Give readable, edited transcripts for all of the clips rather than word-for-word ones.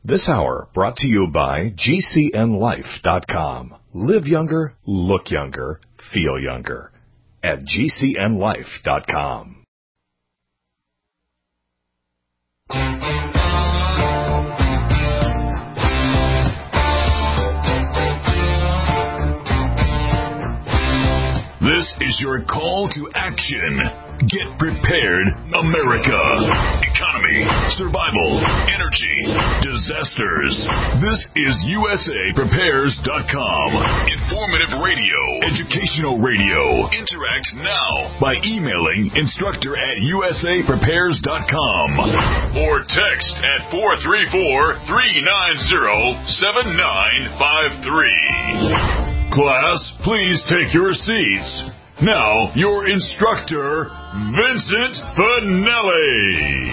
This hour brought to you by GCNLife.com. Live younger, look younger, feel younger. At GCNLife.com. This is your call to action. Get prepared, America. Economy, survival, energy, disasters. This is USAPrepares.com. Informative radio, educational radio. Interact now by emailing instructor@USAPrepares.com or text at 434-390-7953. Class, please take your seats. Now, your instructor, Vincent Finelli.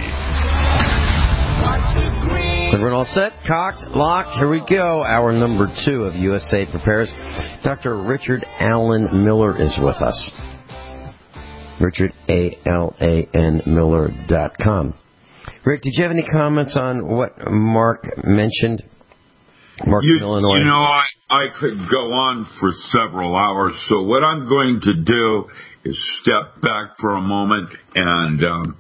Everyone all set? Cocked? Locked? Here we go. Hour number 2 of USA Prepares. Dr. Richard Alan Miller is with us. Richard, ALAN Miller.com. Rick, did you have any comments on what Mark mentioned? Mark from Illinois. You know, I could go on for several hours, so what I'm going to do is step back for a moment, and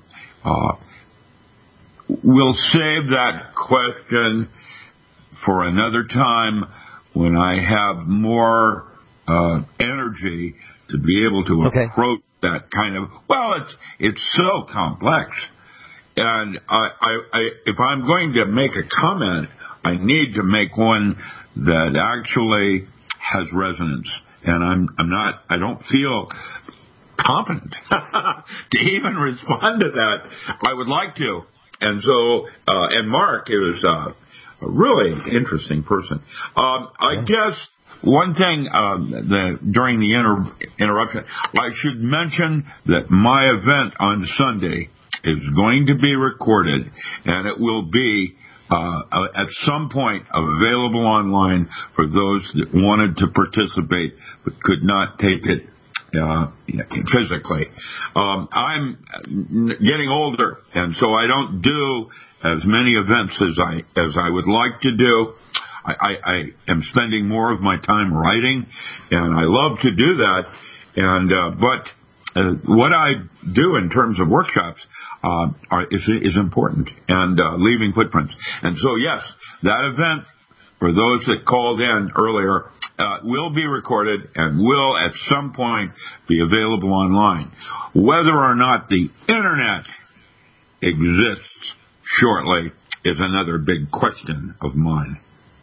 we'll save that question for another time when I have more energy to be able to approach that kind of, it's so complex. And if I'm going to make a comment, I need to make one that actually has resonance. And I don't feel competent to even respond to that. I would like to. And so, and Mark is a really interesting person. I guess one thing during the interruption, I should mention that my event on Sunday is going to be recorded, and it will be at some point available online for those that wanted to participate but could not take it physically. I'm getting older, and so I don't do as many events as I would like to do. I am spending more of my time writing, and I love to do that. And but what I do in terms of workshops is important, and leaving footprints. And so, yes, that event, for those that called in earlier, will be recorded and will at some point be available online. Whether or not the Internet exists shortly is another big question of mine.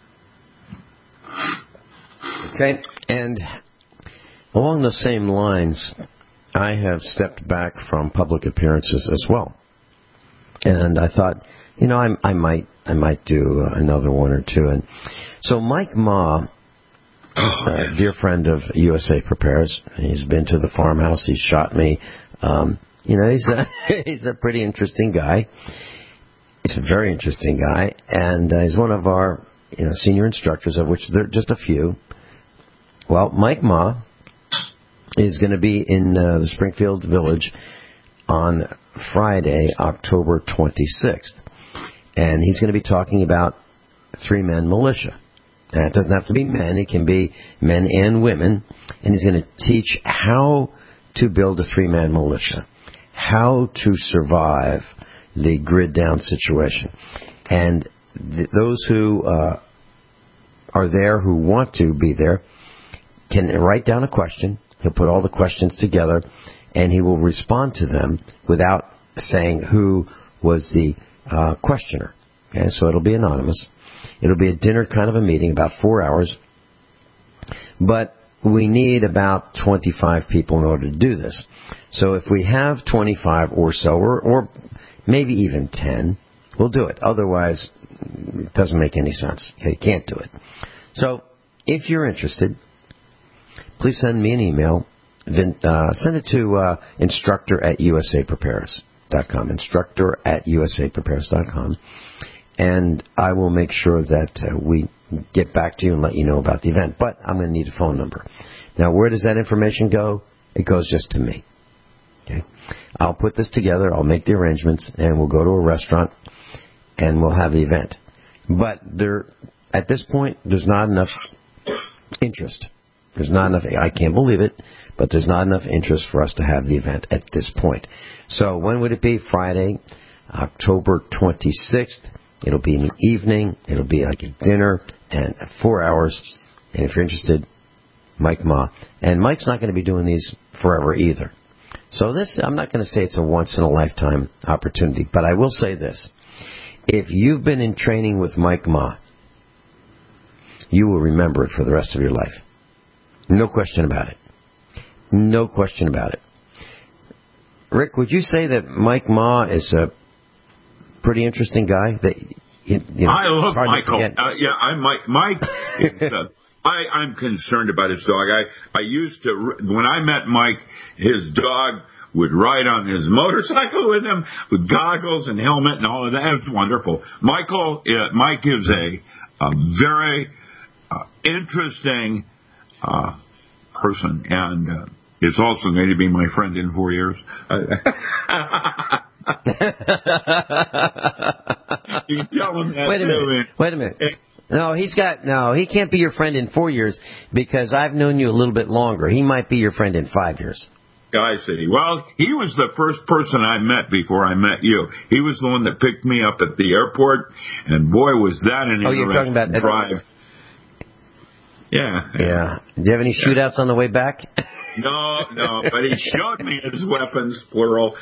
Okay, and along the same lines, I have stepped back from public appearances as well. And I thought, I might do another one or two. And so Mike Ma, dear friend of USA Prepares, he's been to the farmhouse, he's shot me. He's a pretty interesting guy. He's a very interesting guy, and he's one of our senior instructors, of which there are just a few. Well, Mike Ma is going to be in the Springfield Village on Friday, October 26th. And he's going to be talking about three-man militia. And it doesn't have to be men. It can be men and women. And he's going to teach how to build a three-man militia, how to survive the grid-down situation. And those who are there, who want to be there, can write down a question. He'll put all the questions together, and he will respond to them without saying who was the questioner. Okay, so it'll be anonymous. It'll be a dinner kind of a meeting, about 4 hours. But we need about 25 people in order to do this. So if we have 25 or so, or maybe even 10, we'll do it. Otherwise, it doesn't make any sense. You can't do it. So if you're interested, please send me an email. Send it to instructor@usaprepares.com. Instructor@usaprepares.com. And I will make sure that we get back to you and let you know about the event. But I'm going to need a phone number. Now, where does that information go? It goes just to me. Okay. I'll put this together. I'll make the arrangements, and we'll go to a restaurant, and we'll have the event. But at this point, there's not enough interest. There's not enough. I can't believe it, but there's not enough interest for us to have the event at this point. So when would it be? Friday, October 26th. It'll be in the evening. It'll be like a dinner and 4 hours. And if you're interested, Mike Ma. And Mike's not going to be doing these forever either. So I'm not going to say it's a once-in-a-lifetime opportunity, but I will say this. If you've been in training with Mike Ma, you will remember it for the rest of your life. No question about it. No question about it. Rick, would you say that Mike Ma is a pretty interesting guy? I love Michael. Mike is... I'm concerned about his dog. I used to, when I met Mike, his dog would ride on his motorcycle with him with goggles and helmet and all of that. It was wonderful. Mike is a very interesting person, and is also going to be my friend in 4 years. You can tell him that. Wait a minute. No, he can't be your friend in 4 years because I've known you a little bit longer. He might be your friend in 5 years. I see. Well, he was the first person I met before I met you. He was the one that picked me up at the airport, and boy, was that an interesting you're talking about drive. Yeah. Do you have any shootouts on the way back? No, but he showed me his weapons, plural.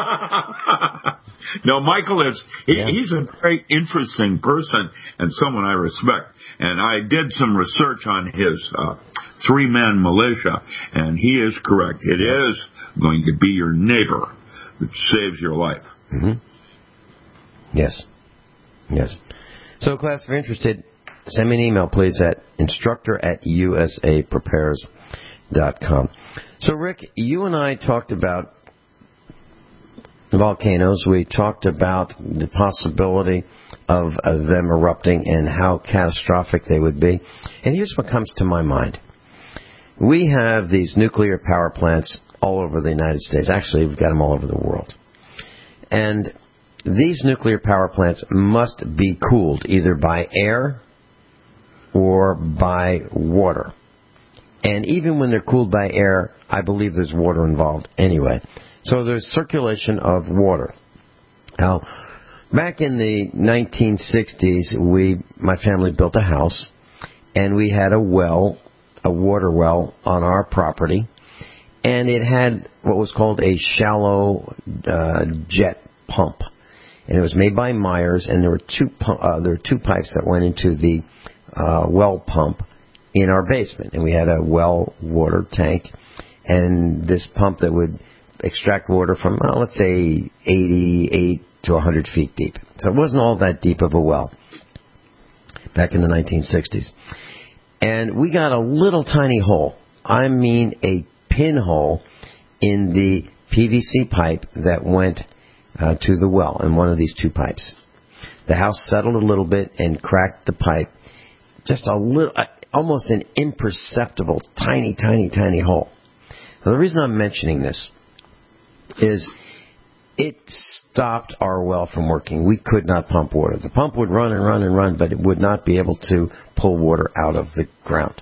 No, Michael he's a very interesting person and someone I respect. And I did some research on his 3-man militia, and he is correct. It is going to be your neighbor that saves your life. Mm-hmm. Yes. So, class, if you're interested, send me an email, please, at instructor@usaprepares.com. So, Rick, you and I talked about volcanoes. We talked about the possibility of them erupting and how catastrophic they would be. And here's what comes to my mind. We have these nuclear power plants all over the United States. Actually, we've got them all over the world. And these nuclear power plants must be cooled either by air or by water. And even when they're cooled by air, I believe there's water involved anyway. So there's circulation of water. Now, back in the 1960s, my family built a house, and we had a water well on our property, and it had what was called a shallow jet pump. And it was made by Myers, and there were two pipes that went into the well pump in our basement. And we had a well water tank, and this pump that would extract water from, let's say, 88 to 100 feet deep. So it wasn't all that deep of a well back in the 1960s. And we got a little tiny hole. I mean a pinhole in the PVC pipe that went to the well in one of these two pipes. The house settled a little bit and cracked the pipe. Just a little, almost an imperceptible, tiny hole. Now, the reason I'm mentioning this is it stopped our well from working. We could not pump water. The pump would run and run and run, but it would not be able to pull water out of the ground.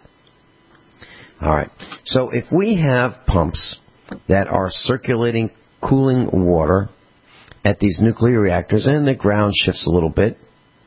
All right. So if we have pumps that are circulating, cooling water at these nuclear reactors, and the ground shifts a little bit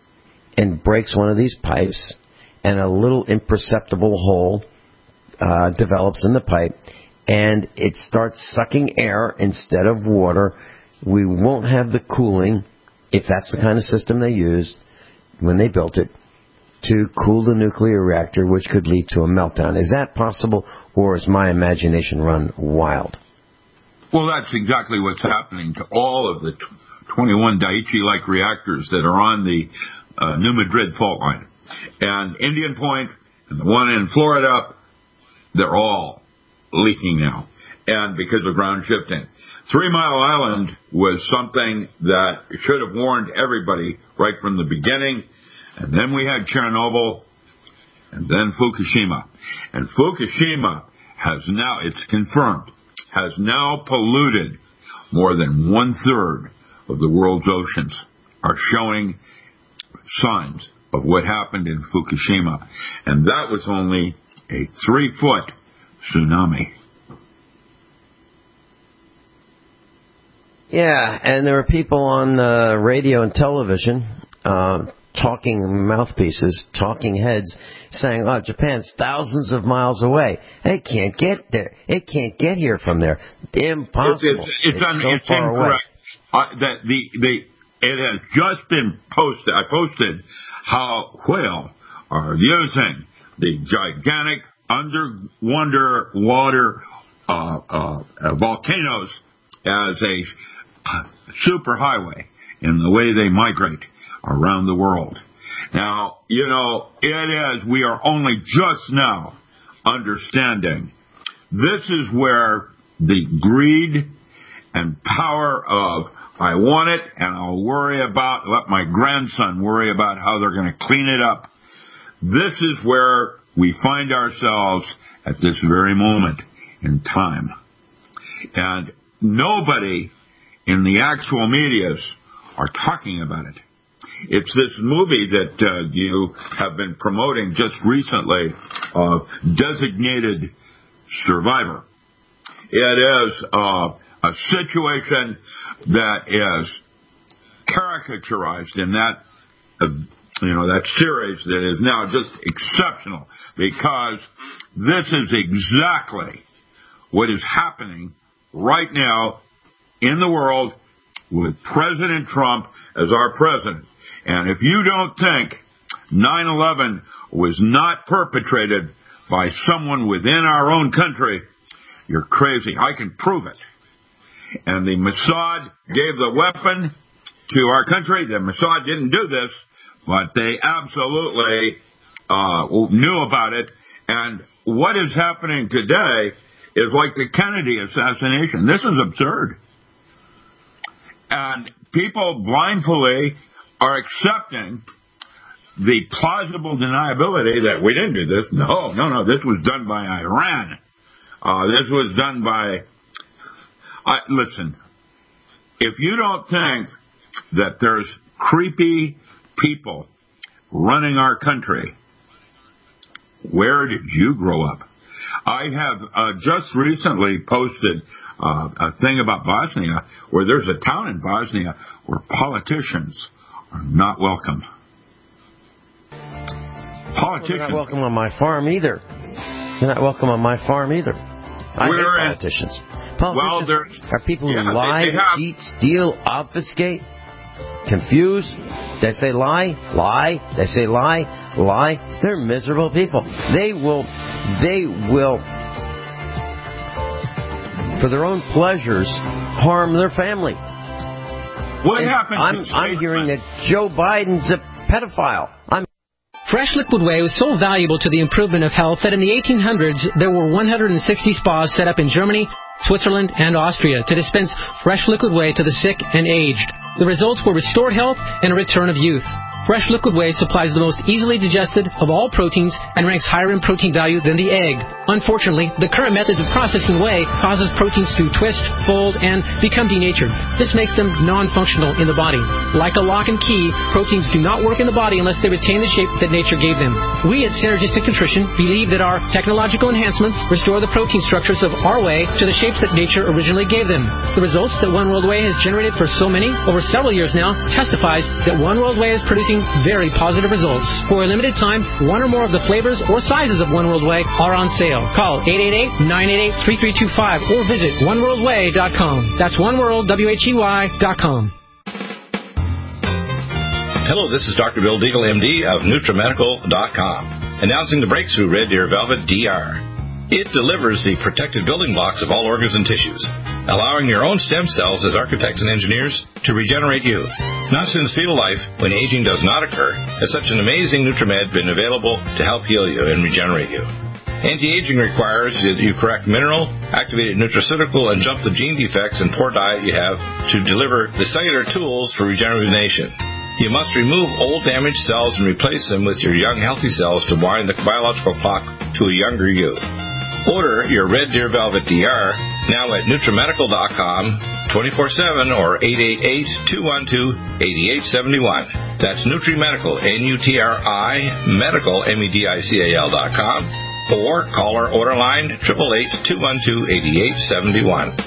and breaks one of these pipes, and a little imperceptible hole develops in the pipe, and it starts sucking air instead of water, we won't have the cooling, if that's the kind of system they used when they built it, to cool the nuclear reactor, which could lead to a meltdown. Is that possible, or is my imagination run wild? Well, that's exactly what's happening to all of the 21 Daiichi-like reactors that are on the New Madrid fault line. And Indian Point and the one in Florida, they're all leaking now, and because of ground shifting. 3 Mile Island was something that should have warned everybody right from the beginning, and then we had Chernobyl, and then Fukushima. And Fukushima has now, it's confirmed, has now polluted more than 1/3 of the world's oceans, are showing signs of what happened in Fukushima. And that was only a 3-foot tsunami. Yeah, and there were people on radio and television, talking mouthpieces, talking heads, saying, "Oh, Japan's thousands of miles away. It can't get there. It can't get here from there. Impossible. It's so far incorrect. It has just been posted. I posted how whale are using the gigantic underwater volcanoes as a superhighway in the way they migrate around the world. Now, we are only just now understanding this is where the greed and power of I want it and I'll let my grandson worry about how they're going to clean it up. This is where we find ourselves at this very moment in time. And nobody in the actual medias are talking about it. It's this movie that you have been promoting just recently, Designated Survivor. It is a situation that is caricaturized in that that series that is now just exceptional, because this is exactly what is happening right now in the world with President Trump as our president. And if you don't think 9/11 was not perpetrated by someone within our own country, you're crazy. I can prove it. And the Mossad gave the weapon to our country. The Mossad didn't do this, but they absolutely knew about it. And what is happening today is like the Kennedy assassination. This is absurd. And people blindly are accepting the plausible deniability that we didn't do this. No, this was done by Iran. This was done by... listen, if you don't think that there's creepy people running our country, where did you grow up? I have just recently posted a thing about Bosnia, where there's a town in Bosnia where politicians are not welcome. They're not welcome on my farm either. They're not welcome on my farm either. I hate politicians. Politicians are people who lie, cheat, steal, obfuscate, confuse. They say lie. They say lie. They're miserable people. They will, for their own pleasures, harm their family. What happened? I'm hearing that Joe Biden's a pedophile. Fresh Liquid Whey was so valuable to the improvement of health that in the 1800s there were 160 spas set up in Germany, Switzerland, and Austria to dispense fresh liquid whey to the sick and aged. The results were restored health and a return of youth. Fresh Liquid Whey supplies the most easily digested of all proteins and ranks higher in protein value than the egg. Unfortunately, the current methods of processing whey causes proteins to twist, fold, and become denatured. This makes them non-functional in the body. Like a lock and key, proteins do not work in the body unless they retain the shape that nature gave them. We at Synergistic Nutrition believe that our technological enhancements restore the protein structures of our whey to the shapes that nature originally gave them. The results that One World Whey has generated for so many, over several years now, testifies that One World Whey is producing very positive results. For a limited time, one or more of the flavors or sizes of One World Whey are on sale. Call 888-988-3325 or visit oneworldwhey.com. That's oneworldwhey.com. Hello, this is Dr. Bill Deagle, MD of NutriMedical.com, announcing the breakthrough Red Deer Velvet DR. It delivers the protected building blocks of all organs and tissues, allowing your own stem cells as architects and engineers to regenerate you. Not since fetal life, when aging does not occur, has such an amazing NutriMed been available to help heal you and regenerate you. Anti-aging requires that you correct mineral, activated nutraceutical, and jump the gene defects and poor diet you have to deliver the cellular tools for regeneration. You must remove old damaged cells and replace them with your young healthy cells to wind the biological clock to a younger you. Order your Red Deer Velvet DR now at NutriMedical.com 24/7 or 888-212-8871. That's NutriMedical, N-U-T-R-I, medical, MEDICAL.com, or call our order line, 888-212-8871.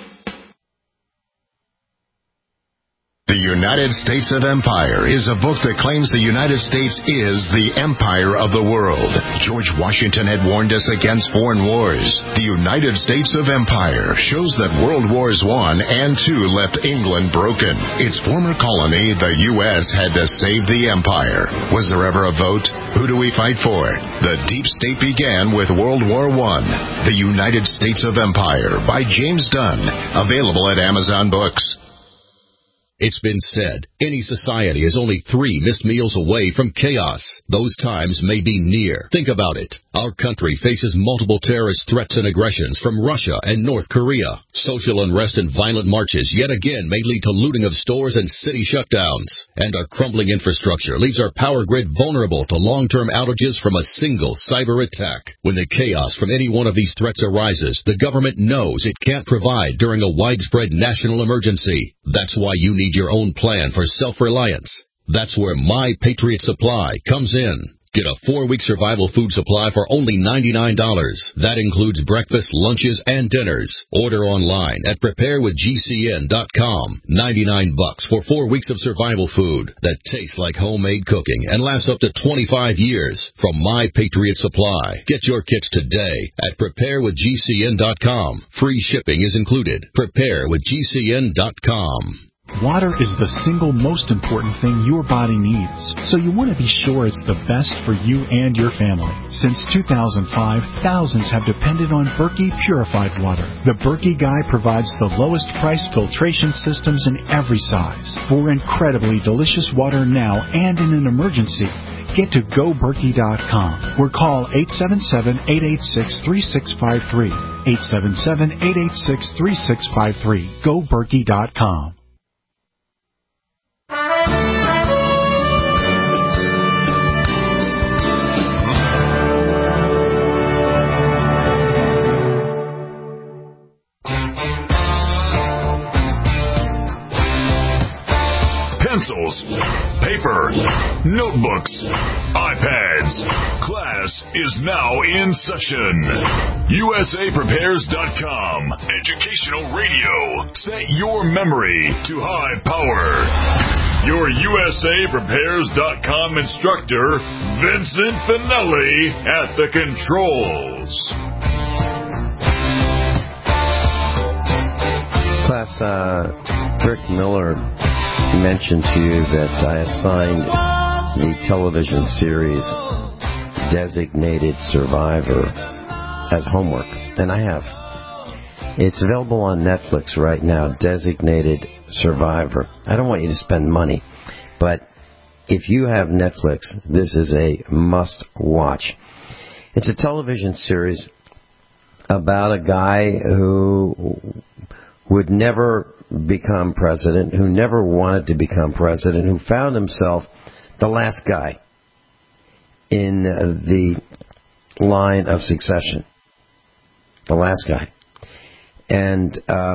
The United States of Empire is a book that claims the United States is the empire of the world. George Washington had warned us against foreign wars. The United States of Empire shows that World Wars I and II left England broken. Its former colony, the U.S., had to save the empire. Was there ever a vote? Who do we fight for? The deep state began with World War I. The United States of Empire by James Dunn. Available at Amazon Books. It's been said, any society is only 3 missed meals away from chaos. Those times may be near. Think about it. Our country faces multiple terrorist threats and aggressions from Russia and North Korea. Social unrest and violent marches yet again may lead to looting of stores and city shutdowns. And our crumbling infrastructure leaves our power grid vulnerable to long-term outages from a single cyber attack. When the chaos from any one of these threats arises, the government knows it can't provide during a widespread national emergency. That's why you need your own plan for self-reliance. That's where My Patriot Supply comes in. Get a 4-week survival food supply for only $99. That includes breakfast, lunches, and dinners. Order online at preparewithgcn.com. $99 for 4 weeks of survival food that tastes like homemade cooking and lasts up to 25 years from My Patriot Supply. Get your kits today at preparewithgcn.com. Free shipping is included. Preparewithgcn.com. Water is the single most important thing your body needs, so you want to be sure it's the best for you and your family. Since 2005, thousands have depended on Berkey purified water. The Berkey Guy provides the lowest price filtration systems in every size. For incredibly delicious water now and in an emergency, get to GoBerkey.com or call 877-886-3653. 877-886-3653. GoBerkey.com. Pencils, paper, notebooks, iPads. Class is now in session. USAPrepares.com. Educational radio. Set your memory to high power. Your USAPrepares.com instructor, Vincent Finelli, at the controls. Class, Rick Miller mentioned to you that I assigned the television series Designated Survivor as homework, and I have. It's available on Netflix right now, Designated Survivor. I don't want you to spend money, but if you have Netflix, this is a must-watch. It's a television series about a guy who would never become president, who never wanted to become president, who found himself the last guy in the line of succession. The last guy. And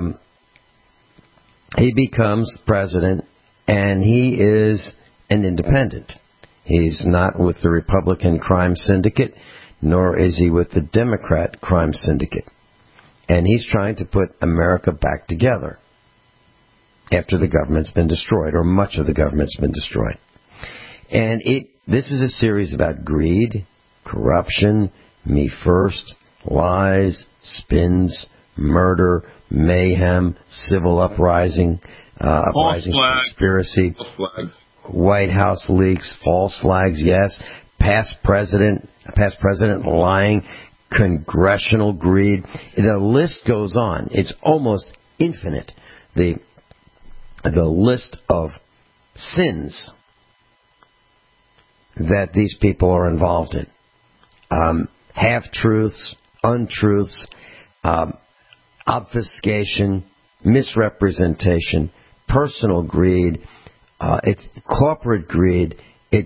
he becomes president, and he is an independent. He's not with the Republican crime syndicate, nor is he with the Democrat crime syndicate. And he's trying to put America back together after the government's been destroyed, or much of the government's been destroyed. And this is a series about greed, corruption, me first, lies, spins, murder, mayhem, civil uprising, conspiracy, White House leaks, false flags, yes, past president lying, congressional greed. The list goes on. It's almost infinite. The list of sins that these people are involved in. Half-truths, untruths, obfuscation, misrepresentation, personal greed, it's corporate greed,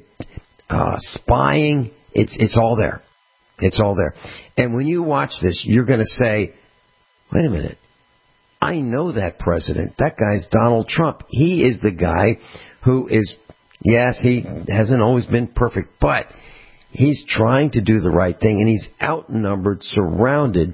spying, it's all there. It's all there. And when you watch this, you're going to say, wait a minute, I know that president. That guy's Donald Trump. He is the guy who is Yes, he hasn't always been perfect, but he's trying to do the right thing, and he's outnumbered, surrounded,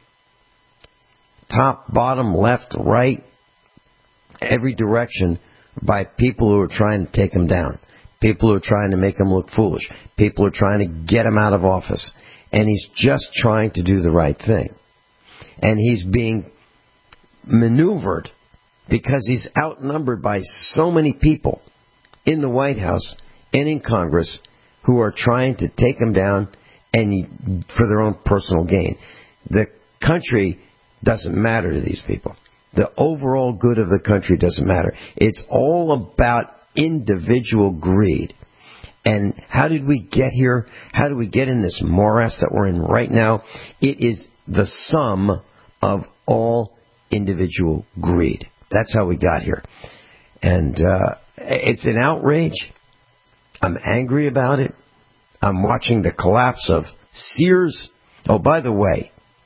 top, bottom, left, right, every direction by people who are trying to take him down, people who are trying to make him look foolish, people who are trying to get him out of office, and he's just trying to do the right thing. And he's being maneuvered because he's outnumbered by so many people in the White House and in Congress who are trying to take him down and for their own personal gain. The country doesn't matter to these people. The overall good of the country doesn't matter. It's all about individual greed. And how did we get here? How did we get in this morass that we're in right now? It is the sum of all individual greed. That's how we got here. And it's an outrage. I'm angry about it. I'm watching the collapse of Sears. Oh, by the way,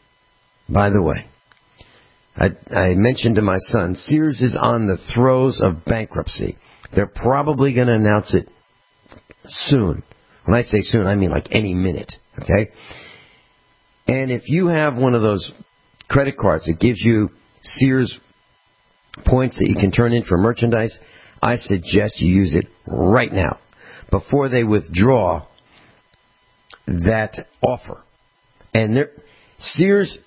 I mentioned to my son, Sears is on the throes of bankruptcy. They're probably going to announce it soon. When I say soon, I mean like any minute, okay? And if you have one of those credit cards that gives you Sears points that you can turn in for merchandise, I suggest you use it right now before they withdraw that offer. And Sears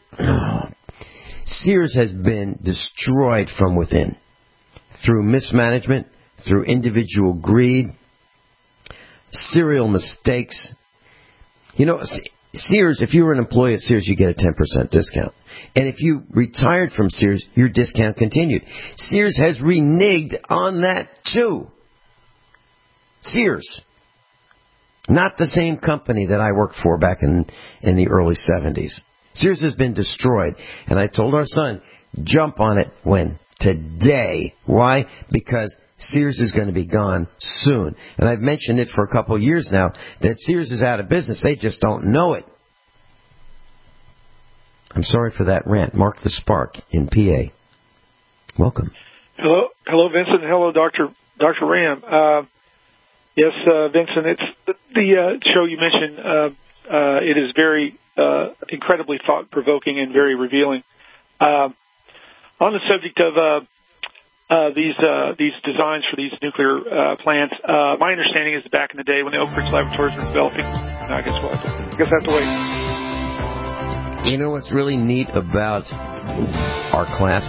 has been destroyed from within through mismanagement, through individual greed, serial mistakes. You know, Sears, if you were an employee at Sears, you get a 10% discount. And if you retired from Sears, your discount continued. Sears has reneged on that too. Sears. Not the same company that I worked for back in the early 70s. Sears has been destroyed. And I told our son, jump on it when? Today. Why? Because Sears is going to be gone soon. And I've mentioned it for a couple of years now, that Sears is out of business. They just don't know it. I'm sorry for that rant. Mark the Spark in PA. Welcome. Hello, Vincent. Hello, Dr. Ram. Yes, Vincent, it's the show you mentioned. It is very incredibly thought-provoking and very revealing. On the subject of these designs for these nuclear plants, my understanding is that back in the day when the Oak Ridge Laboratories were developing, I guess I have to wait. You know what's really neat about our class?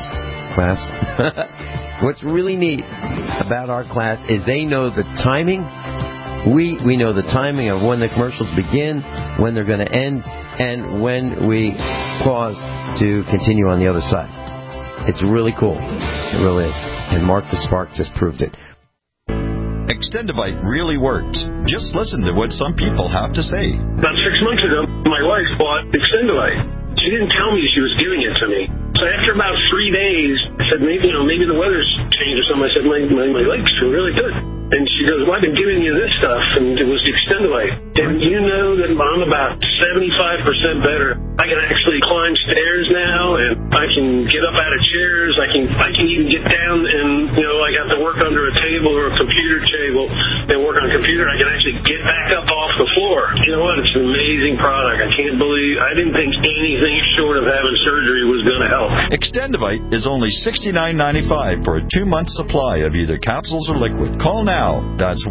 What's really neat about our class is they know the timing. We know the timing of when the commercials begin, when they're going to end, and when we pause to continue on the other side. It's really cool. It really is. And Mark the Spark just proved it. Extendivite really works. Just listen to what some people have to say. About 6 months ago, my wife bought Extendivite. She didn't tell me she was giving it to me. So after about 3 days, I said, maybe the weather's changed or something. I said, my legs feel really good. And she goes, well, I've been giving you this stuff, and it was Extendivite. And you know that I'm about 75% better. I can actually climb stairs now, and I can get up out of chairs. I can even get down and, I got to work under a table or a computer table and work on a computer. I can actually get back up off the floor. You know what? It's an amazing product. I didn't think anything short of having surgery was going to help. Extendivite is only $69.95 for a 2-month supply of either capsules or liquid. Call now. That's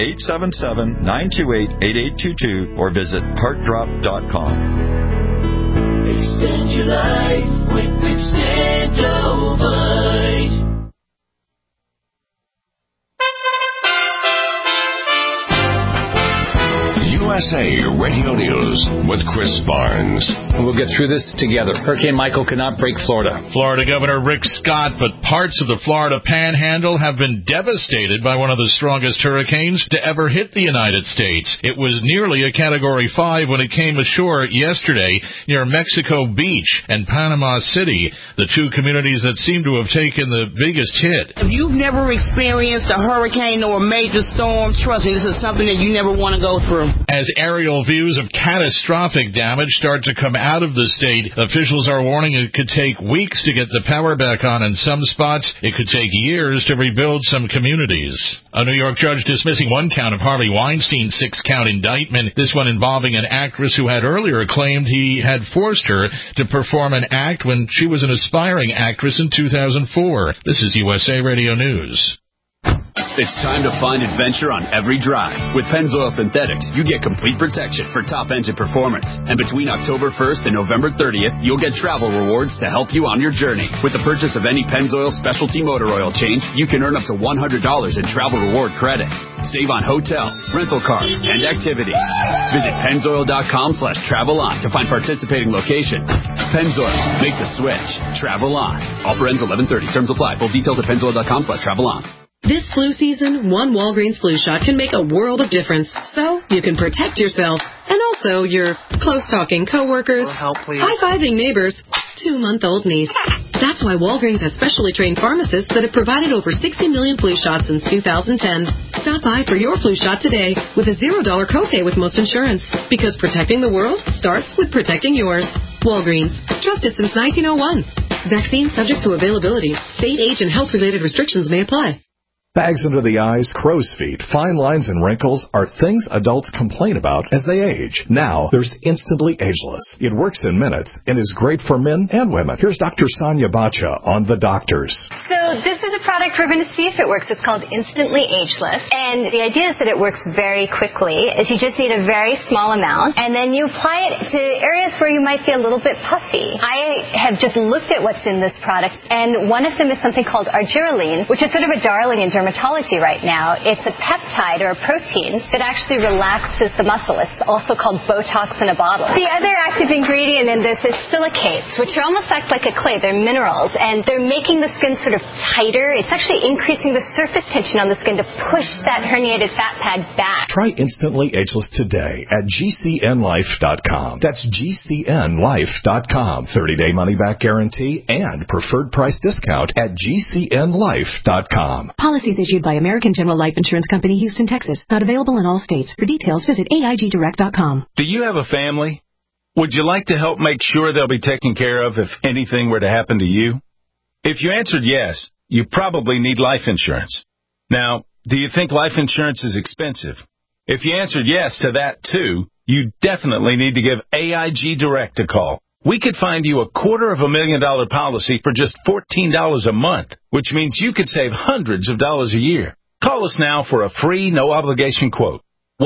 1-877-928-8822 or visit heartdrop.com. Extend your life with Extendivite. USA Radio News with Chris Barnes. We'll get through this together. Hurricane Michael cannot break Florida. Florida Governor Rick Scott, but parts of the Florida Panhandle have been devastated by one of the strongest hurricanes to ever hit the United States. It was nearly a Category 5 when it came ashore yesterday near Mexico Beach and Panama City, the two communities that seem to have taken the biggest hit. If you've never experienced a hurricane or a major storm, trust me, this is something that you never want to go through. As As aerial views of catastrophic damage start to come out of the state, officials are warning it could take weeks to get the power back on in some spots. It could take years to rebuild some communities. A New York judge dismissing one count of Harvey Weinstein's 6-count indictment, this one involving an actress who had earlier claimed he had forced her to perform an act when she was an aspiring actress in 2004. This is USA Radio News. It's time to find adventure on every drive. With Pennzoil Synthetics, you get complete protection for top engine performance. And between October 1st and November 30th, you'll get travel rewards to help you on your journey. With the purchase of any Pennzoil specialty motor oil change, you can earn up to $100 in travel reward credit. Save on hotels, rental cars, and activities. Visit Pennzoil.com/travel-on to find participating locations. Pennzoil. Make the switch. Travel on. Offer ends 11/30. Terms apply. Full details at Pennzoil.com/travel-on. This flu season, one Walgreens flu shot can make a world of difference. So you can protect yourself and also your close-talking coworkers, high-fiving neighbors, 2-month-old niece. That's why Walgreens has specially trained pharmacists that have provided over 60 million flu shots since 2010. Stop by for your flu shot today with a $0 copay with most insurance. Because protecting the world starts with protecting yours. Walgreens. Trusted since 1901. Vaccine subject to availability. State, age, and health-related restrictions may apply. Bags under the eyes, crow's feet, fine lines, and wrinkles are things adults complain about as they age. Now, there's Instantly Ageless. It works in minutes and is great for men and women. Here's Dr. Sonia Bacha on The Doctors. So this is a product we're going to see if it works. It's called Instantly Ageless. And the idea is that it works very quickly. Is you just need a very small amount, and then you apply it to areas where you might be a little bit puffy. I have just looked at what's in this product, and one of them is something called argireline, which is sort of a darling in dermatology right now. It's a peptide or a protein that actually relaxes the muscle. It's also called Botox in a bottle. The other active ingredient in this is silicates, which are almost act like a clay. They're minerals, and they're making the skin sort of tighter. It's actually increasing the surface tension on the skin to push that herniated fat pad back. Try Instantly Ageless today at GCNlife.com. That's GCNlife.com. 30-day money-back guarantee and preferred price discount at GCNlife.com. Policies issued by American General Life Insurance Company, Houston, Texas. Not available in all states. For details, visit AIGdirect.com. Do you have a family? Would you like to help make sure they'll be taken care of if anything were to happen to you? If you answered yes, you probably need life insurance. Now, do you think life insurance is expensive? If you answered yes to that too, you definitely need to give AIG Direct a call. We could find you a $250,000 policy for just $14 a month, which means you could save hundreds of dollars a year. Call us now for a free, no-obligation quote.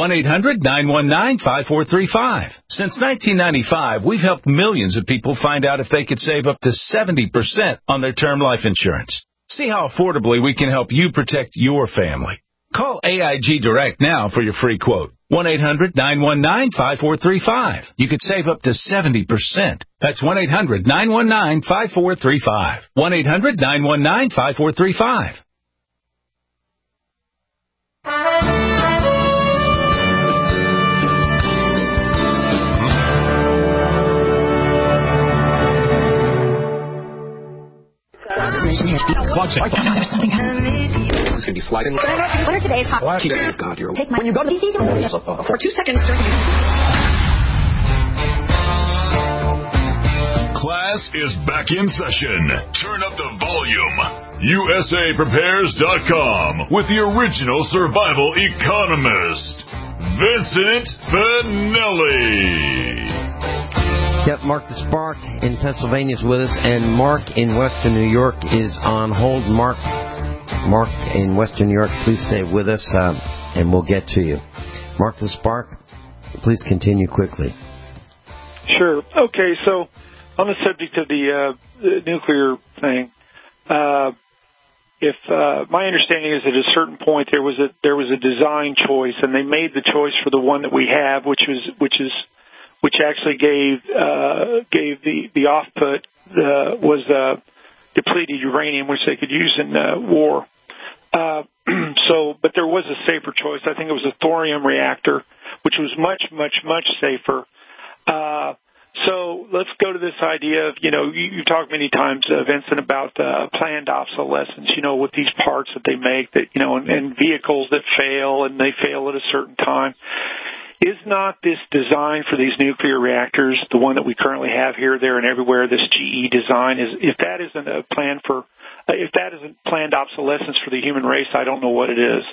1-800-919-5435. Since 1995, we've helped millions of people find out if they could save up to 70% on their term life insurance. See how affordably we can help you protect your family. Call AIG Direct now for your free quote. 1-800-919-5435. You could save up to 70%. That's 1-800-919-5435. 1-800-919-5435. It's going to be sliding. What are today's hot? God, you're... Take my... When you go to the for 2 seconds during... Class is back in session. Turn up the volume. USAPrepares.com with the original survival economist, Vincent Finelli. Yep, Mark the Spark in Pennsylvania is with us, and Mark in Western New York is on hold. Mark in Western New York, please stay with us, and we'll get to you. Mark the Spark, please continue quickly. Sure. Okay, so on the subject of the nuclear thing, if my understanding is at a certain point there was a design choice, and they made the choice for the one that we have, which actually gave the offput was depleted uranium, which they could use in war. But there was a safer choice. I think it was a thorium reactor, which was much, much, much safer. So let's go to this idea of, you talked many times, Vincent, about planned obsolescence, with these parts that they make that, and vehicles that fail, and they fail at a certain time. is not this design for these nuclear reactors, the one that we currently have here, there, and everywhere, this GE design, if that isn't a plan for, if that isn't planned obsolescence for the human race, I don't know what it is.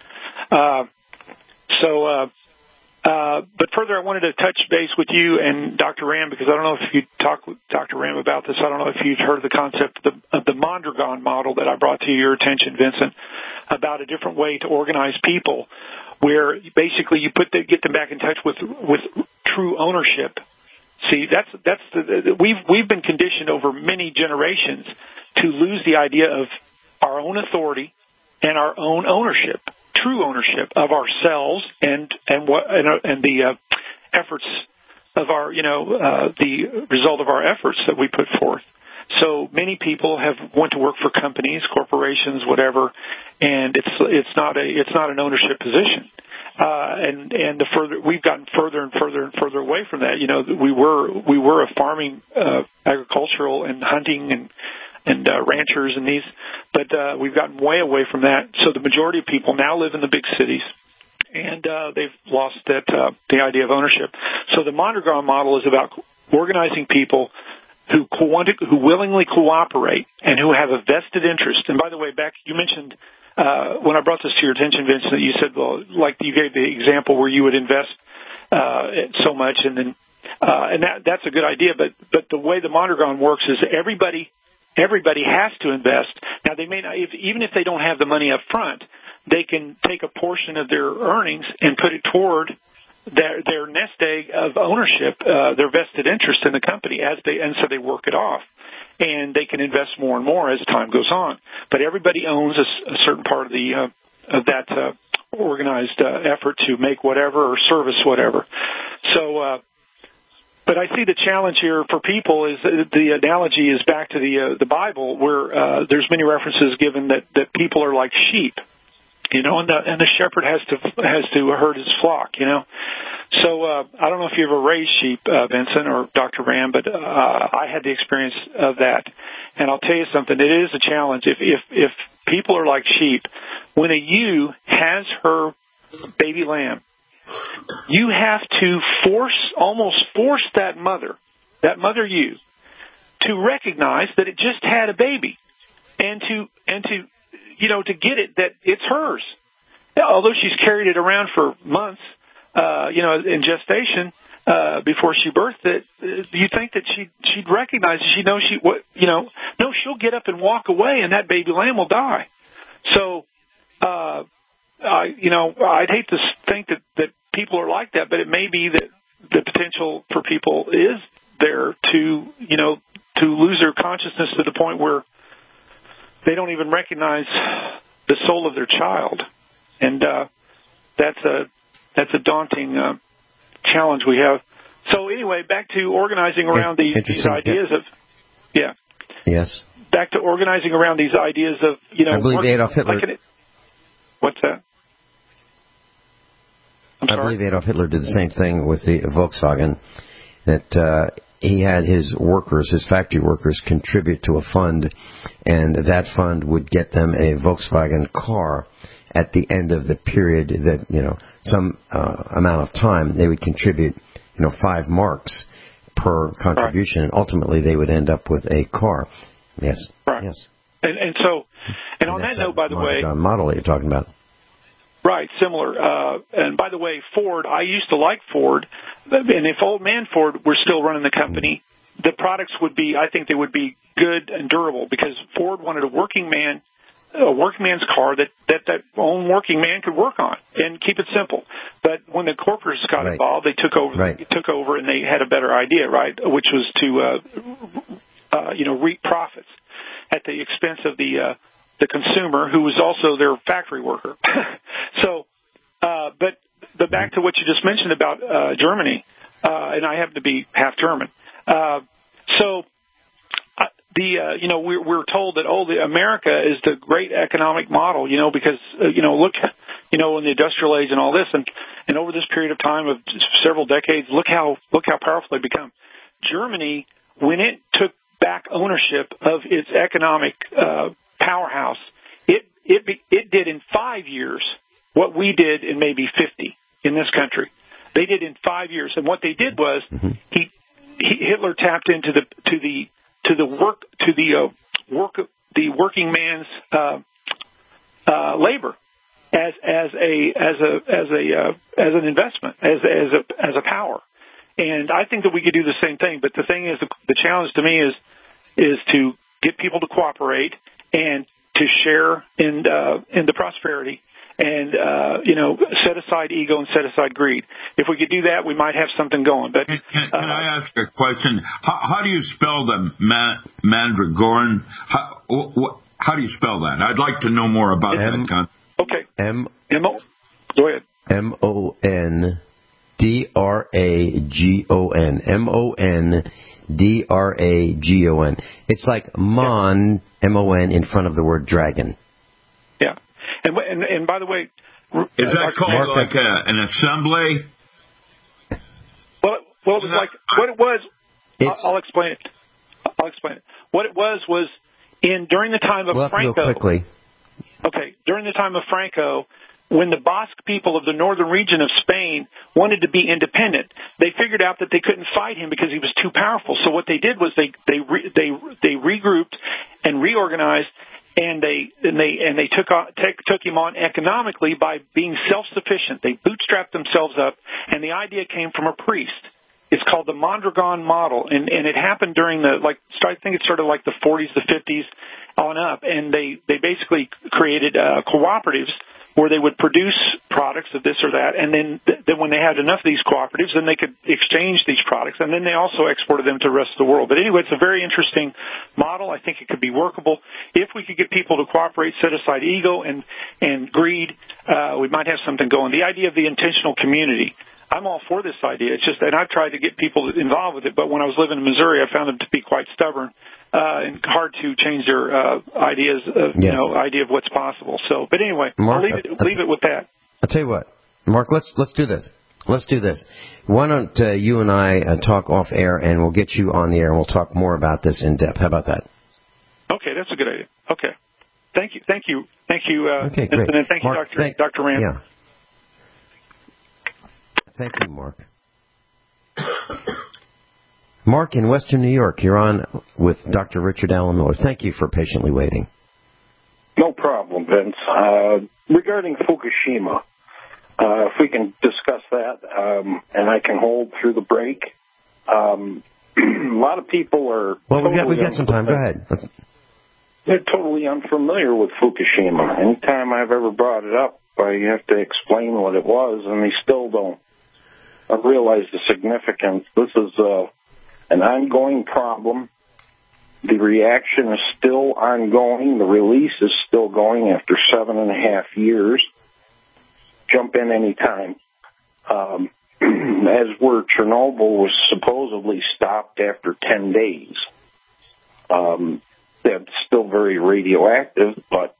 But further, I wanted to touch base with you and Dr. Ram, because I don't know if you talked with Dr. Ram about this. I don't know if you've heard the concept of the Mondragon model that I brought to your attention, Vincent, about a different way to organize people, where basically you get them back in touch with true ownership. See, we've been conditioned over many generations to lose the idea of our own authority and our own ownership, true ownership of ourselves and the efforts of our, the result of our efforts that we put forth. So many people went to work for companies, corporations, whatever, and it's not an ownership position. And we've gotten further and further and further away from that. We were a farming, agricultural and hunting and ranchers and these, but we've gotten way away from that. So the majority of people now live in the big cities, and they've lost the idea of ownership. So the Mondragon model is about organizing people who willingly cooperate and who have a vested interest. And by the way, you mentioned when I brought this to your attention, Vincent, you said, well, like you gave the example where you would invest so much, and then and that's a good idea. But the way the Mondragon works is everybody has to invest. Now, they may not, even if they don't have the money up front, they can take a portion of their earnings and put it toward their nest egg of ownership, their vested interest in the company, and so they work it off, and they can invest more and more as time goes on. But everybody owns a certain part of that organized effort to make whatever or service whatever. So. But I see the challenge here for people is the analogy is back to the Bible, where there's many references given that people are like sheep, and the shepherd has to herd his flock, So I don't know if you ever raised sheep, Vincent or Dr. Ram, but I had the experience of that, and I'll tell you something. It is a challenge if people are like sheep. When a ewe has her baby lamb, you have to almost force that mother ewe to recognize that it just had a baby, and to get it that it's hers. Although she's carried it around for months, in gestation, before she birthed it, you think that she'd recognize it. She knows no, she'll get up and walk away, and that baby lamb will die. So, I'd hate to think that people are like that, but it may be that the potential for people is there to lose their consciousness to the point where they don't even recognize the soul of their child. And that's a daunting challenge we have. So anyway, back to organizing around these ideas of, Yes. Back to organizing around these ideas of, I believe Adolf Hitler. What's that? I believe Adolf Hitler did the same thing with the Volkswagen, that he had his factory workers, contribute to a fund, and that fund would get them a Volkswagen car at the end of the period that, some amount of time. They would contribute, 5 marks per contribution, and ultimately they would end up with a car. Yes. Right. Yes. And on that note, by the way, model that you're talking about. Right, similar. And by the way, Ford, I used to like Ford, and if old man Ford were still running the company, the products would be good and durable, because Ford wanted a working man's car that own working man could work on and keep it simple. But when the corporates got involved, they took over, and they had a better idea, right, which was to reap profits at the expense of the consumer, who was also their factory worker. So, but back to what you just mentioned about Germany, and I happen to be half German. We're told that America is the great economic model, because look, in the industrial age and all this, and over this period of time of several decades, look how powerful they've become. Germany, when it took back ownership of its economic powerhouse, it did in 5 years what we did in maybe 50 in this country. They did in 5 years, and what they did was Hitler tapped into the working man's labor as an investment, as a power. And I think that we could do the same thing. But the thing is, the challenge to me is to get people to cooperate and to share in the prosperity, and set aside ego and set aside greed. If we could do that, we might have something going. But can I ask a question? How do you spell the mandragoran? How do you spell that? I'd like to know more about that concept. Okay. Go ahead. MONDRAGON. MONDRAGON. It's like MON, MON, in front of the word dragon. Yeah. And by the way, is that called like an assembly? Well, it was like what it was. I'll explain it. What it was during the time of Franco. Real quickly. Okay, during the time of Franco, when the Basque people of the northern region of Spain wanted to be independent, they figured out that they couldn't fight him because he was too powerful. So what they did was they regrouped and reorganized. And they took him on economically by being self-sufficient. They bootstrapped themselves up, and the idea came from a priest. It's called the Mondragon model, and it happened during I think it started like the 40s, the 50s on up, and they basically created cooperatives where they would produce products of this or that, and then when they had enough of these cooperatives, then they could exchange these products, and then they also exported them to the rest of the world. But anyway, it's a very interesting model. I think it could be workable. If we could get people to cooperate, set aside ego and greed, we might have something going. The idea of the intentional community, I'm all for this idea. It's just, and I've tried to get people involved with it, but when I was living in Missouri, I found them to be quite stubborn and hard to change their idea of what's possible. So, but anyway, Mark, I'll leave it with that. I'll tell you what, Mark. Let's do this. Let's do this. Why don't you and I talk off air, and we'll get you on the air, and we'll talk more about this in depth. How about that? Okay, that's a good idea. Okay, thank you. Okay, great. And thank Mark, you, Dr. Rand. Yeah. Thank you, Mark. Mark in Western New York, you're on with Dr. Richard Alan Miller. Thank you for patiently waiting. No problem, Vince. Regarding Fukushima, if we can discuss that, and I can hold through the break. A lot of people are... Well, we've got some time. Go ahead. They're totally unfamiliar with Fukushima. Anytime I've ever brought it up, I have to explain what it was, and they still don't realize the significance. This is an ongoing problem. The reaction is still ongoing. The release is still going after 7.5 years. Jump in any time. As where Chernobyl was supposedly stopped after 10 days. That's still very radioactive, but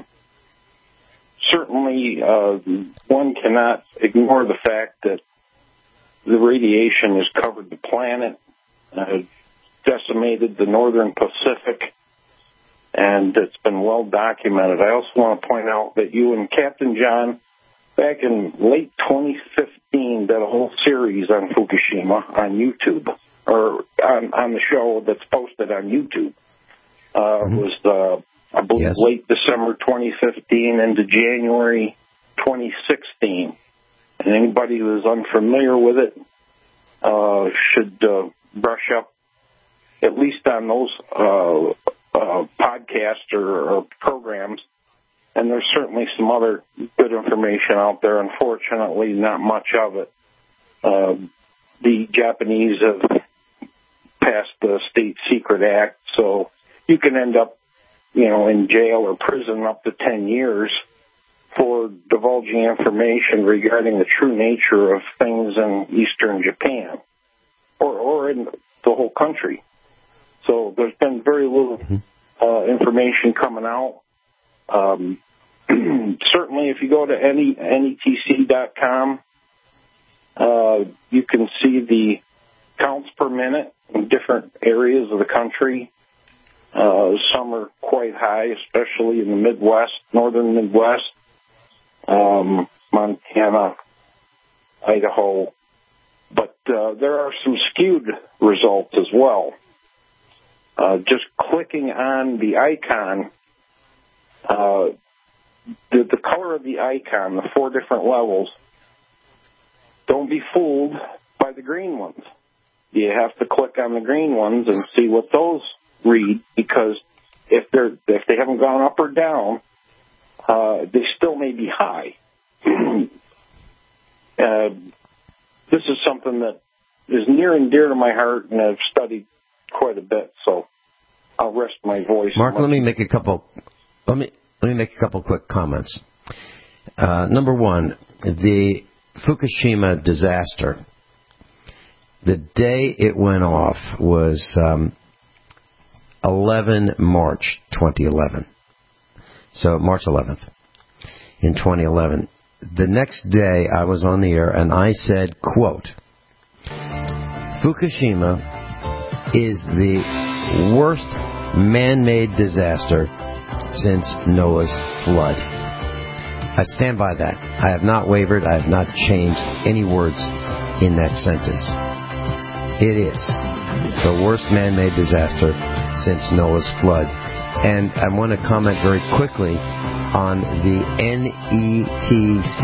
certainly one cannot ignore the fact that the radiation has covered the planet, decimated the northern Pacific, and it's been well documented. I also want to point out that you and Captain John, back in late 2015, did a whole series on Fukushima on YouTube, or on the show that's posted on YouTube. It was, I believe, late December 2015 into January 2016. And anybody who is unfamiliar with it should brush up at least on those podcasts or programs. And there's certainly some other good information out there. Unfortunately, not much of it. The Japanese have passed the State Secret Act, so you can end up, in jail or prison up to 10 years for divulging information regarding the true nature of things in eastern Japan or in the whole country. So there's been very little information coming out. Certainly, if you go to netc.com, you can see the counts per minute in different areas of the country. Some are quite high, especially in the Midwest, northern Midwest, Montana, Idaho, there are some skewed results as well. Just clicking on the icon, the color of the icon, the 4 different levels, don't be fooled by the green ones. You have to click on the green ones and see what those read, because if they haven't gone up or down, they still may be high. This is something that is near and dear to my heart, and I've studied quite a bit. So I'll rest my voice. Mark, let me make a couple quick comments. Number one, the Fukushima disaster. The day it went off was 11 March 2011. So March 11th in 2011. The next day I was on the air and I said, quote, Fukushima is the worst man-made disaster since Noah's flood. I stand by that. I have not wavered. I have not changed any words in that sentence. It is the worst man-made disaster since Noah's flood. And I want to comment very quickly on the NETC.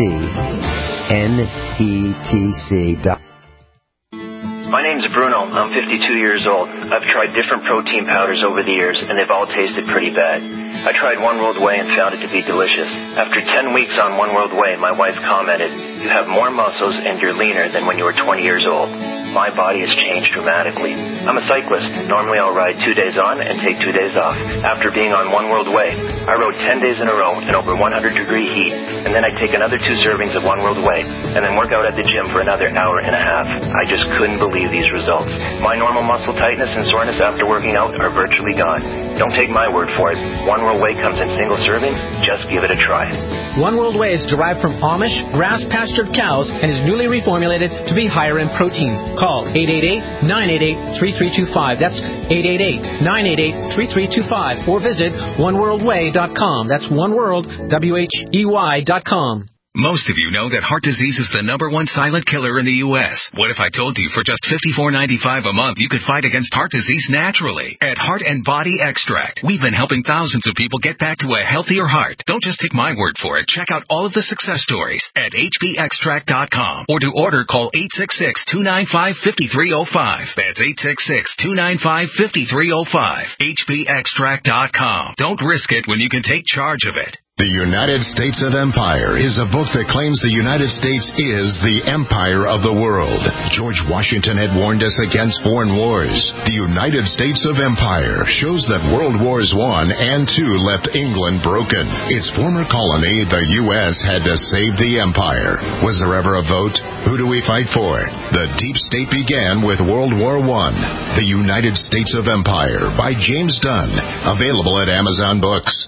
My name's Bruno. I'm 52 years old. I've tried different protein powders over the years, and they've all tasted pretty bad. I tried One World Whey and found it to be delicious. After 10 weeks on One World Whey, my wife commented, "You have more muscles and you're leaner than when you were 20 years old." My body has changed dramatically. I'm a cyclist. Normally I'll ride 2 days on and take 2 days off. After being on One World Whey, I rode 10 days in a row in over 100-degree heat, and then I'd take another 2 servings of One World Whey, and then work out at the gym for another hour and a half. I just couldn't believe these results. My normal muscle tightness and soreness after working out are virtually gone. Don't take my word for it. One World Whey comes in single servings. Just give it a try. One World Whey is derived from Amish, grass-pastured cows and is newly reformulated to be higher in protein. Call 888-988-3325. That's 888-988-3325. Or visit oneworldwhey.com. That's oneworld.com. Most of you know that heart disease is the #1 silent killer in the U.S. What if I told you for just $54.95 a month you could fight against heart disease naturally? At Heart and Body Extract, we've been helping thousands of people get back to a healthier heart. Don't just take my word for it. Check out all of the success stories at hbextract.com. Or to order, call 866-295-5305. That's 866-295-5305. hbextract.com. Don't risk it when you can take charge of it. The United States of Empire is a book that claims the United States is the empire of the world. George Washington had warned us against foreign wars. The United States of Empire shows that World Wars I and II left England broken. Its former colony, the U.S., had to save the empire. Was there ever a vote? Who do we fight for? The deep state began with World War I. The United States of Empire by James Dunn. Available at Amazon Books.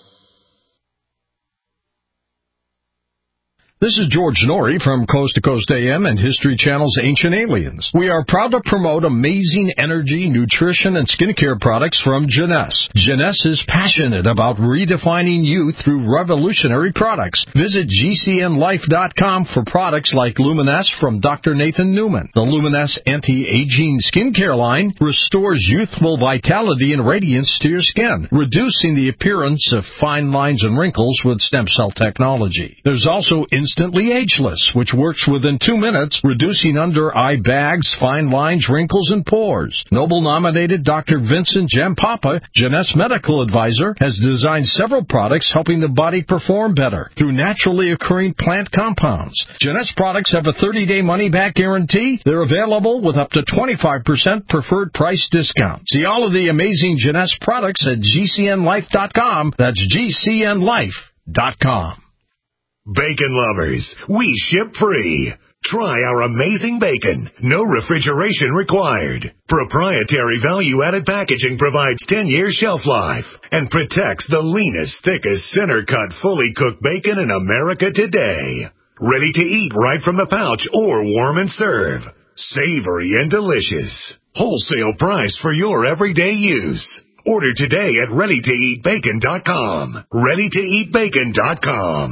This is George Norrie from Coast to Coast AM and History Channel's Ancient Aliens. We are proud to promote amazing energy, nutrition, and skincare products from Jeunesse. Jeunesse is passionate about redefining youth through revolutionary products. Visit GCNlife.com for products like Luminesce from Dr. Nathan Newman. The Luminesce Anti-Aging Skincare line restores youthful vitality and radiance to your skin, reducing the appearance of fine lines and wrinkles with stem cell technology. There's also Instantly Ageless, which works within 2 minutes, reducing under-eye bags, fine lines, wrinkles, and pores. Nobel-nominated Dr. Vincent Jampapa, Jeunesse medical advisor, has designed several products helping the body perform better through naturally occurring plant compounds. Jeunesse products have a 30-day money-back guarantee. They're available with up to 25% preferred price discount. See all of the amazing Jeunesse products at GCNlife.com. That's GCNlife.com. Bacon lovers, we ship free. Try our amazing bacon. No refrigeration required. Proprietary value-added packaging provides 10 years shelf life and protects the leanest, thickest, center-cut, fully cooked bacon in America today. Ready to eat right from the pouch or warm and serve. Savory and delicious. Wholesale price for your everyday use. Order today at ReadyToEatBacon.com. ReadyToEatBacon.com.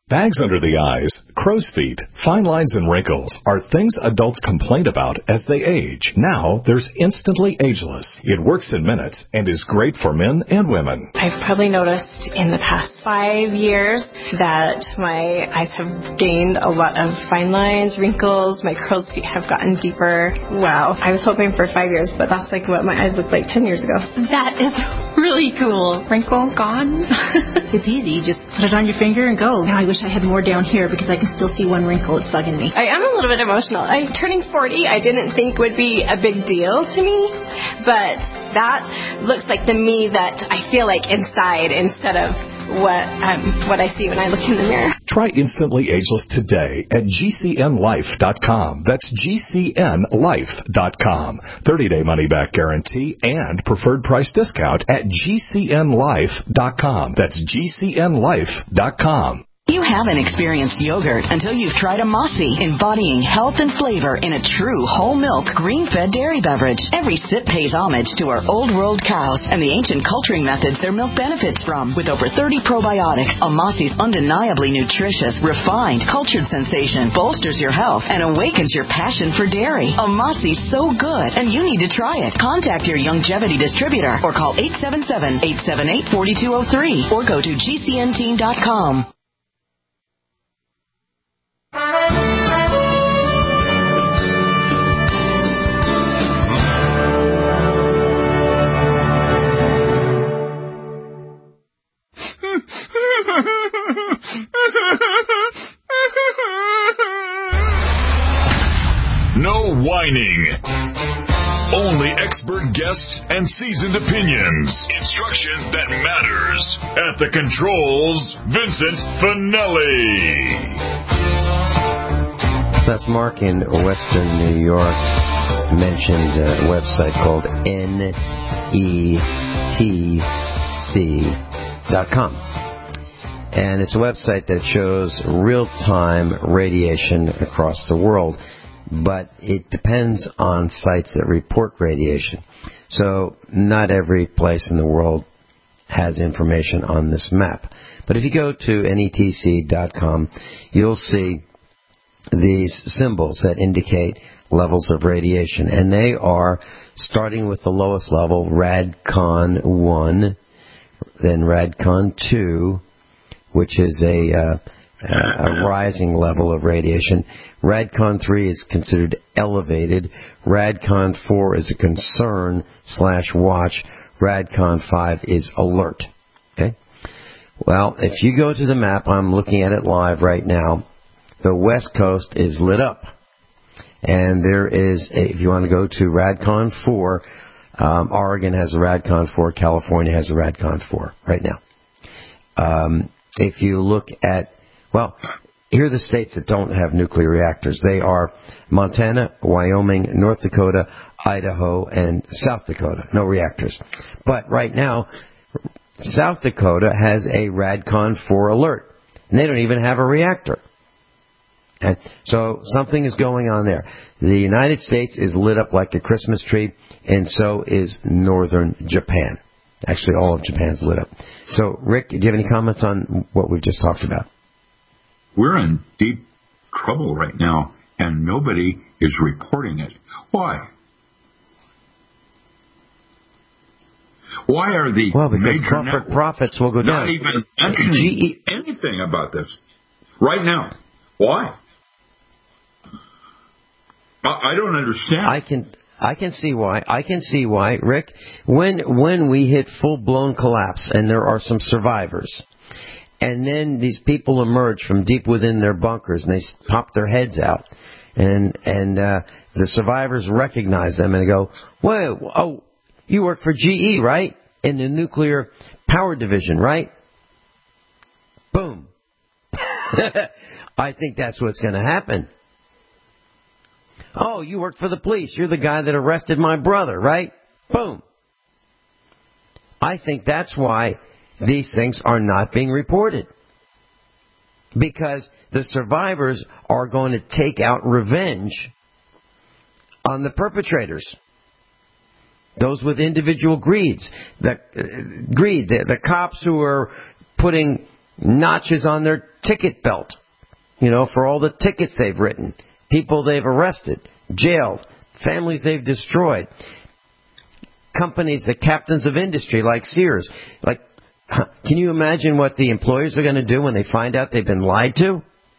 Bags under the eyes, crow's feet, fine lines and wrinkles are things adults complain about as they age. Now, there's Instantly Ageless. It works in minutes and is great for men and women. I've probably noticed in the past 5 years that my eyes have gained a lot of fine lines, wrinkles, my crow's feet have gotten deeper. Wow. I was hoping for 5 years, but that's like what my eyes looked like 10 years ago. That is really cool. Wrinkle gone. It's easy. Just put it on your finger and go. Now I wish I had more down here because I can still see one wrinkle. It's bugging me. I am a little bit emotional. I'm turning 40. I didn't think would be a big deal to me, but that looks like the me that I feel like inside instead of what I see when I look in the mirror. Try Instantly Ageless today at GCNLife.com. That's GCNLife.com. 30-day money-back guarantee and preferred price discount at GCNLife.com. That's GCNLife.com. You haven't experienced yogurt until you've tried a Mossy, embodying health and flavor in a true whole milk, green-fed dairy beverage. Every sip pays homage to our old world cows and the ancient culturing methods their milk benefits from. With over 30 probiotics, a Mossy's undeniably nutritious, refined, cultured sensation bolsters your health and awakens your passion for dairy. A Mossy's so good, and you need to try it. Contact your Youngevity distributor or call 877-878-4203 or go to GCNteam.com. No whining. Only expert guests and seasoned opinions. Instruction that matters. At the controls, Vincent Finelli. That's Mark in Western New York mentioned a website called NETC.com. And it's a website that shows real-time radiation across the world, but it depends on sites that report radiation. So not every place in the world has information on this map. But if you go to NETC.com, you'll see these symbols that indicate levels of radiation. And they are, starting with the lowest level, RADCON 1, then RADCON 2, which is a rising level of radiation. RADCON 3 is considered elevated. RADCON 4 is a concern/watch. RADCON 5 is alert. Okay? Well, if you go to the map, I'm looking at it live right now, the West Coast is lit up. And there is, if you want to go to RADCON 4, Oregon has a RADCON 4, California has a RADCON 4 right now. If you look at, well, here are the states that don't have nuclear reactors. They are Montana, Wyoming, North Dakota, Idaho, and South Dakota. No reactors. But right now, South Dakota has a RADCON 4 alert. And they don't even have a reactor. And so something is going on there. The United States is lit up like a Christmas tree, and so is northern Japan. Actually, all of Japan's lit up. So, Rick, do you have any comments on what we've just talked about? We're in deep trouble right now, and nobody is reporting it. Why? Why are the major profits will go down. Not even mentioning anything about this right now? Why? I don't understand. I can see why. I can see why, Rick. When we hit full-blown collapse and there are some survivors, and then these people emerge from deep within their bunkers and they pop their heads out, and the survivors recognize them and go, "Whoa, oh, you work for GE, right? In the nuclear power division, right?" Boom. I think that's what's going to happen. "Oh, you work for the police. You're the guy that arrested my brother, right?" Boom. I think that's why these things are not being reported. Because the survivors are going to take out revenge on the perpetrators. Those with individual greeds. The cops who are putting notches on their ticket belt, for all the tickets they've written, people they've arrested, jailed, families they've destroyed, companies, the captains of industry like Sears. Can you imagine what the employers are going to do when they find out they've been lied to?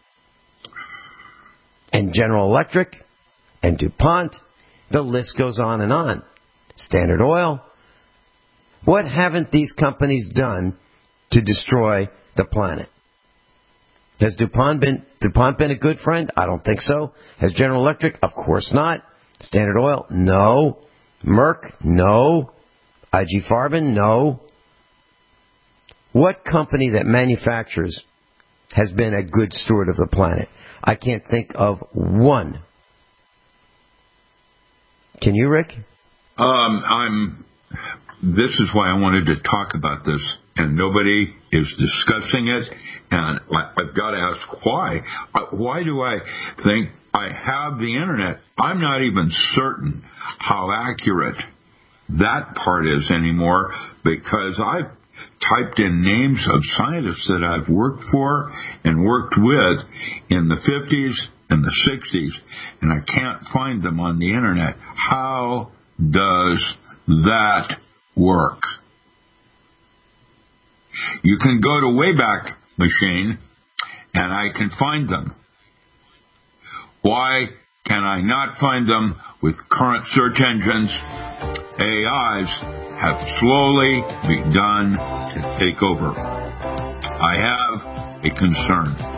And General Electric and DuPont, the list goes on and on. Standard Oil. What haven't these companies done to destroy the planet? Has DuPont been a good friend? I don't think so. Has General Electric? Of course not. Standard Oil? No. Merck? No. IG Farben? No. What company that manufactures has been a good steward of the planet? I can't think of one. Can you, Rick? This is why I wanted to talk about this, and nobody is discussing it, and I've got to ask why. Why do I think I have the internet? I'm not even certain how accurate that part is anymore, because I've typed in names of scientists that I've worked for and worked with in the 50s and the 60s, and I can't find them on the internet. How does that work? You can go to Wayback Machine and I can find them. Why can I not find them with current search engines? AIs have slowly begun to take over. I have a concern.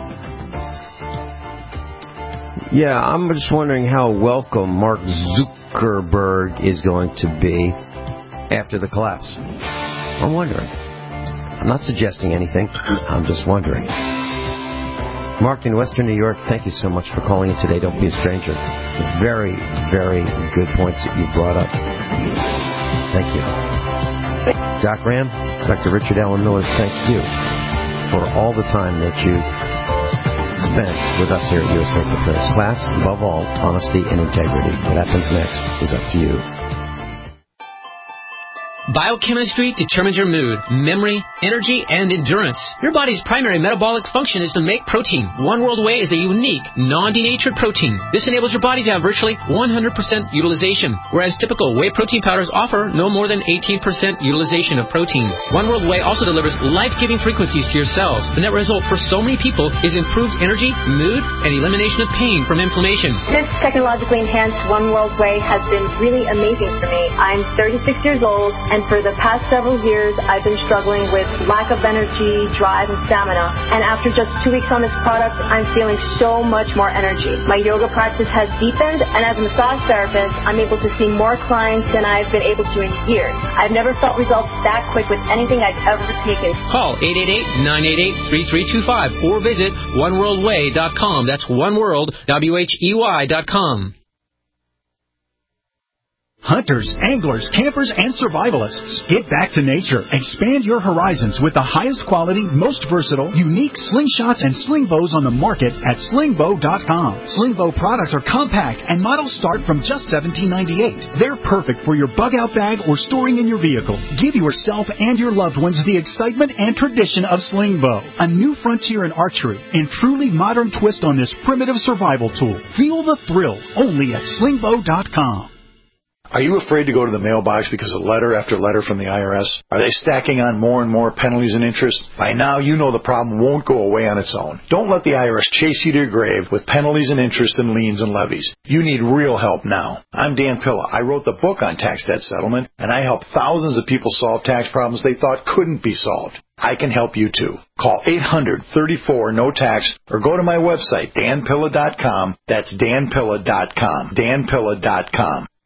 Yeah, I'm just wondering how welcome Mark Zuckerberg is going to be after the collapse. I'm wondering. I'm not suggesting anything. I'm just wondering. Mark in Western New York, thank you so much for calling in today. Don't be a stranger. Very, very good points that you brought up. Thank you. Doc Ram, Dr. Richard Allen Miller, thank you for all the time that you spent with us here at USA Affairs. Class, above all, honesty and integrity. What happens next is up to you. Biochemistry determines your mood, memory, energy, and endurance. Your body's primary metabolic function is to make protein. One World Whey is a unique, non-denatured protein. This enables your body to have virtually 100% utilization, whereas typical whey protein powders offer no more than 18% utilization of protein. One World Whey also delivers life-giving frequencies to your cells. The net result for so many people is improved energy, mood, and elimination of pain from inflammation. This technologically enhanced One World Whey has been really amazing for me. I'm 36 years old, and for the past several years, I've been struggling with lack of energy, drive, and stamina. And after just 2 weeks on this product, I'm feeling so much more energy. My yoga practice has deepened, and as a massage therapist, I'm able to see more clients than I've been able to in years. I've never felt results that quick with anything I've ever taken. Call 888-988-3325 or visit oneworldwhey.com. That's oneworld, WHEY.com. Hunters, anglers, campers, and survivalists. Get back to nature. Expand your horizons with the highest quality, most versatile, unique slingshots and sling bows on the market at slingbow.com. Slingbow products are compact and models start from just $17.98. They're perfect for your bug-out bag or storing in your vehicle. Give yourself and your loved ones the excitement and tradition of Slingbow, a new frontier in archery and truly modern twist on this primitive survival tool. Feel the thrill only at slingbow.com. Are you afraid to go to the mailbox because of letter after letter from the IRS? Are they stacking on more and more penalties and interest? By now, you know the problem won't go away on its own. Don't let the IRS chase you to your grave with penalties and interest and liens and levies. You need real help now. I'm Dan Pilla. I wrote the book on tax debt settlement, and I help thousands of people solve tax problems they thought couldn't be solved. I can help you too. Call 800-34-NO-TAX or go to my website, danpilla.com. That's danpilla.com. danpilla.com.